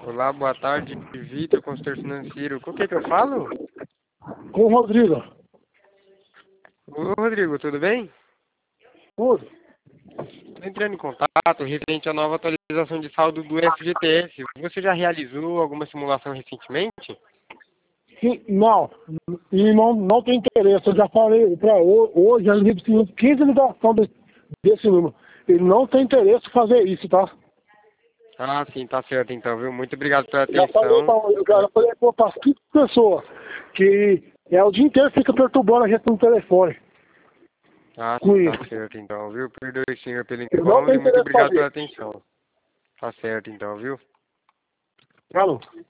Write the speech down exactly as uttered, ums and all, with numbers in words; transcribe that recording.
Olá, boa tarde, Vitor, consultor financeiro. Com quem que eu falo? Com o Rodrigo. Ô, Rodrigo, tudo bem? Tudo. Estou entrando em contato referente à nova atualização de saldo do F G T S. Você já realizou alguma simulação recentemente? Sim, não. E não, não tem interesse. Eu já falei para hoje, ele recebeu quinze ligações desse, desse número. Ele não tem interesse em fazer isso, tá? Ah, sim, tá certo então, viu? Muito obrigado pela Já falei atenção. para eu já falei para as quinze pessoas que é o dia inteiro fica perturbando a gente no telefone Ah, com sim, tá isso. certo então, viu? Perdoe, senhor, pelo Ele não incômodo tem e muito interesse em obrigado fazer. pela atenção. Tá certo então, viu? Alô?